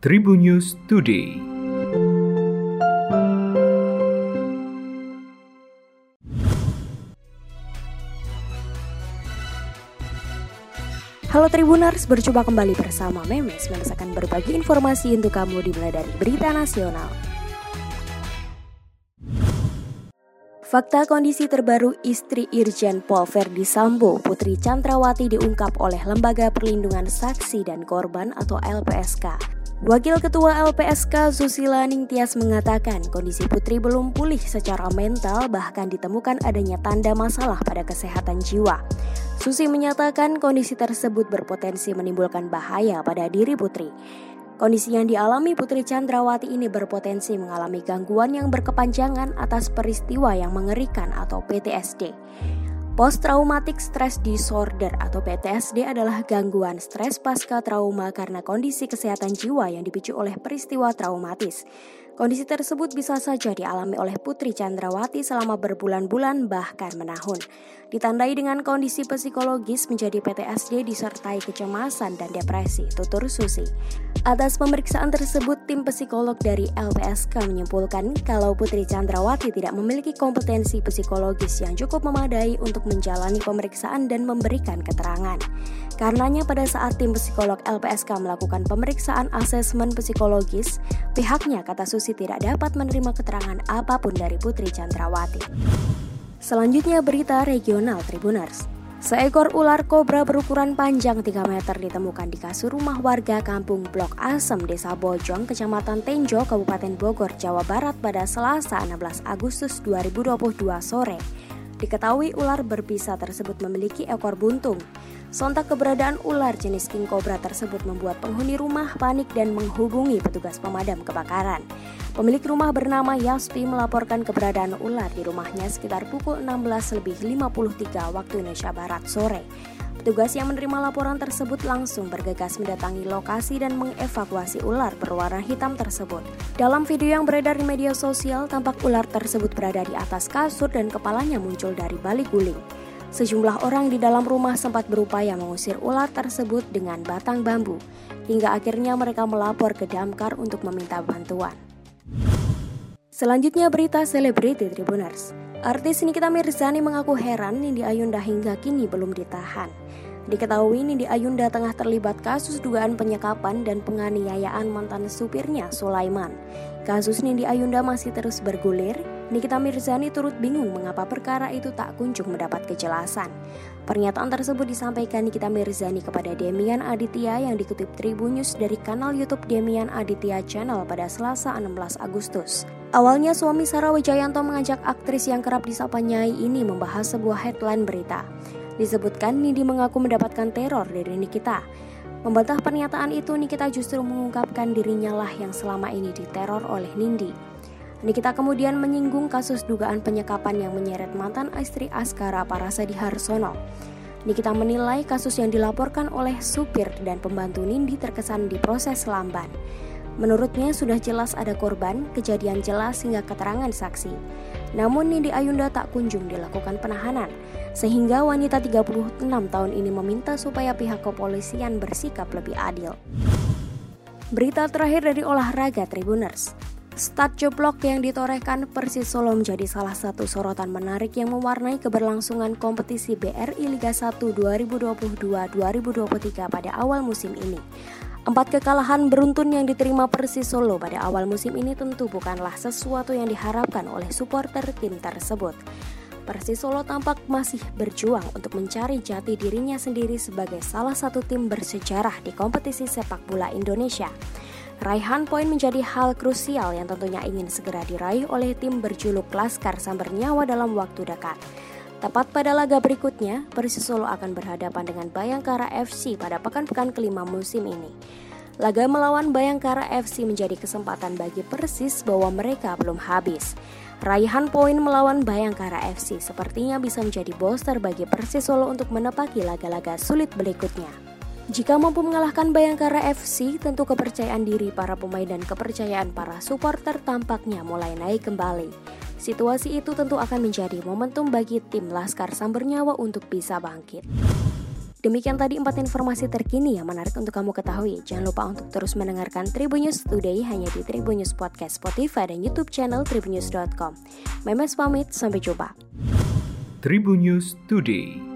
Tribun News Today. Halo Tribuners, berjumpa kembali bersama Memes. Memes akan berbagi informasi untuk kamu dimulai dari berita nasional. Fakta kondisi terbaru istri Irjen Pol Verdi Sambo, Putri Chandrawati diungkap oleh Lembaga Perlindungan Saksi dan Korban atau LPSK. Wakil Ketua LPSK Susila Ningtyas mengatakan kondisi Putri belum pulih secara mental, bahkan ditemukan adanya tanda masalah pada kesehatan jiwa. Susi menyatakan kondisi tersebut berpotensi menimbulkan bahaya pada diri Putri. Kondisi yang dialami Putri Chandrawati ini berpotensi mengalami gangguan yang berkepanjangan atas peristiwa yang mengerikan atau PTSD. Post Traumatic Stress Disorder atau PTSD adalah gangguan stres pasca trauma karena kondisi kesehatan jiwa yang dipicu oleh peristiwa traumatis. Kondisi tersebut bisa saja dialami oleh Putri Chandrawati selama berbulan-bulan bahkan menahun. Ditandai dengan kondisi psikologis menjadi PTSD disertai kecemasan dan depresi, tutur Susi. Atas pemeriksaan tersebut, tim psikolog dari LPSK menyimpulkan kalau Putri Chandrawati tidak memiliki kompetensi psikologis yang cukup memadai untuk menjalani pemeriksaan dan memberikan keterangan. Karenanya pada saat tim psikolog LPSK melakukan pemeriksaan asesmen psikologis, pihaknya kata Susi tidak dapat menerima keterangan apapun dari Putri Chandrawati. Selanjutnya berita regional Tribuners. Seekor ular kobra berukuran panjang 3 meter ditemukan di kasur rumah warga kampung Blok Asem, Desa Bojong, Kecamatan Tenjo, Kabupaten Bogor, Jawa Barat pada Selasa 16 Agustus 2022 sore. Diketahui ular berbisa tersebut memiliki ekor buntung. Sontak keberadaan ular jenis king cobra tersebut membuat penghuni rumah panik dan menghubungi petugas pemadam kebakaran. Pemilik rumah bernama Yaspi melaporkan keberadaan ular di rumahnya sekitar pukul 16.53 waktu Indonesia Barat sore. Petugas yang menerima laporan tersebut langsung bergegas mendatangi lokasi dan mengevakuasi ular berwarna hitam tersebut. Dalam video yang beredar di media sosial, tampak ular tersebut berada di atas kasur dan kepalanya muncul dari balik guling. Sejumlah orang di dalam rumah sempat berupaya mengusir ular tersebut dengan batang bambu, hingga akhirnya mereka melapor ke damkar untuk meminta bantuan. Selanjutnya berita selebriti Tribuners. Artis Nikita Mirzani mengaku heran Nindi Ayunda hingga kini belum ditahan. Diketahui Nindi Ayunda tengah terlibat kasus dugaan penyekapan dan penganiayaan mantan supirnya Sulaiman. Kasus Nindi Ayunda masih terus bergulir. Nikita Mirzani turut bingung mengapa perkara itu tak kunjung mendapat kejelasan. Pernyataan tersebut disampaikan Nikita Mirzani kepada Demian Aditya yang dikutip Tribun News dari kanal YouTube Demian Aditya Channel pada Selasa 16 Agustus. Awalnya suami Sarah Wijayanto mengajak aktris yang kerap disapa Nyai ini membahas sebuah headline berita. Disebutkan Nindi mengaku mendapatkan teror dari Nikita. Membantah pernyataan itu, Nikita justru mengungkapkan dirinya lah yang selama ini diteror oleh Nindi. Nikita kemudian menyinggung kasus dugaan penyekapan yang menyeret mantan istri Askara Parasadi Harsono. Nikita menilai kasus yang dilaporkan oleh supir dan pembantu Nindi terkesan diproses lamban. Menurutnya sudah jelas ada korban, kejadian jelas hingga keterangan saksi. Namun Nindi Ayunda tak kunjung dilakukan penahanan, sehingga wanita 36 tahun ini meminta supaya pihak kepolisian bersikap lebih adil. Berita terakhir dari olahraga Tribuners. Stat jeblok yang ditorehkan Persis Solo menjadi salah satu sorotan menarik yang mewarnai keberlangsungan kompetisi BRI Liga 1 2022-2023 pada awal musim ini. 4 kekalahan beruntun yang diterima Persis Solo pada awal musim ini tentu bukanlah sesuatu yang diharapkan oleh supporter tim tersebut. Persis Solo tampak masih berjuang untuk mencari jati dirinya sendiri sebagai salah satu tim bersejarah di kompetisi sepak bola Indonesia. Raihan poin menjadi hal krusial yang tentunya ingin segera diraih oleh tim berjuluk Laskar Samber Nyawa dalam waktu dekat. Tepat pada laga berikutnya, Persis Solo akan berhadapan dengan Bayangkara FC pada pekan-pekan kelima musim ini. Laga melawan Bayangkara FC menjadi kesempatan bagi Persis bahwa mereka belum habis. Raihan poin melawan Bayangkara FC sepertinya bisa menjadi booster bagi Persis Solo untuk menepaki laga-laga sulit berikutnya. Jika mampu mengalahkan Bayangkara FC, tentu kepercayaan diri para pemain dan kepercayaan para supporter tampaknya mulai naik kembali. Situasi itu tentu akan menjadi momentum bagi tim Laskar Samber Nyawa untuk bisa bangkit. Demikian tadi 4 informasi terkini yang menarik untuk kamu ketahui. Jangan lupa untuk terus mendengarkan Tribun News Today hanya di Tribun News Podcast, Spotify, dan YouTube channel tribunnews.com. Memes pamit, sampai jumpa. Tribun News Today.